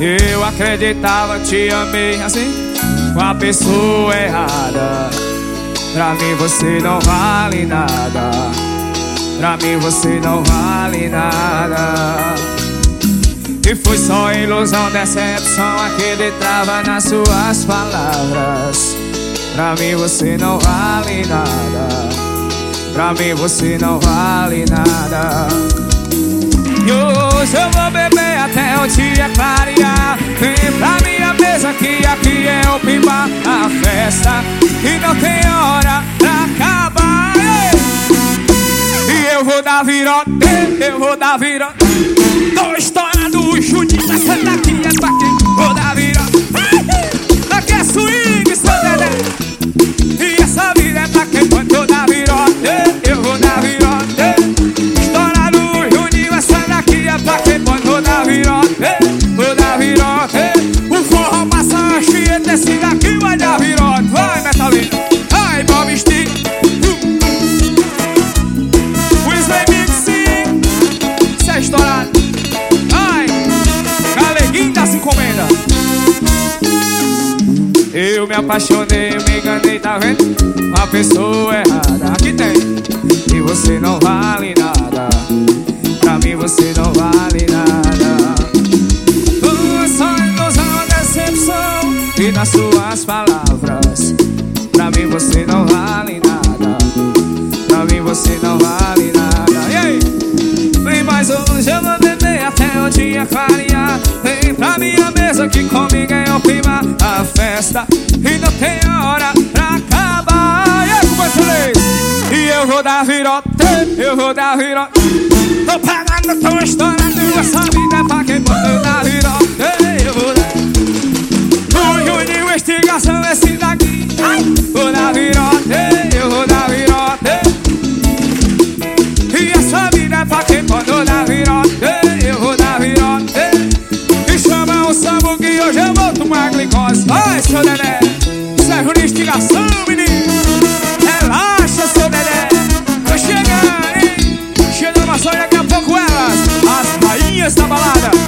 Eu acreditava que te amei assim, com a pessoa errada. Pra mim você não vale nada. Pra mim você não vale nada. E foi só ilusão, decepção, acreditava nas suas palavras. Pra mim você não vale nada. Pra mim você não vale nada. E hoje eu vou beber até o dia clarear. Vem pra minha mesa que aqui é o pimba, a festa e não tem hora pra acabar. E eu vou dar virota, eu vou dar virota. Tô estourando o chute, essa daqui é pra quem? Vou dar virota. Aqui é swing, seu dedé. E essa vida é pra quem? Quando eu dar virota, eu vou dar virota. Estourando o juninho, essa daqui é pra quem? Quando eu dar virota, vou dar virota. O forró passa a chieta, esse daqui vai dar virota. Vai, Metalina, vai, Bob Stick. O Slam Mix, isso é estourado. Ai, Galeguinho das encomendas. Eu me apaixonei, eu me enganei, tá vendo? Uma pessoa errada, aqui tem. E você não vale nada. Pra mim você não vale nada. Só ilusão, decepção e nas suas palavras. Pra mim você não vale nada. Pra mim você não vale nada. E aí? Vem mais hoje, eu vou beber até o dia clarear. Vem pra minha mesa que comigo é o clima, a festa e não tem hora pra acabar. E aí, como é que E eu vou dar virota, eu vou dar virota. Tô pagando, tô estourando, essa vida é pra quem pode. Eu dar virota, eu vou dar. O Juninho, instigação, esse daqui. Vou dar virota, eu vou dar virota. E essa vida é pra quem pode. Eu dar virota, eu vou dar virota. E chama o samba que hoje eu vou tomar glicose. Vai, seu Dedé, isso é Juninho, instigação, menino. Relaxa, seu Dedé. Tô chegando, hein? Chegando a só daqui a pouco elas, as rainhas da balada.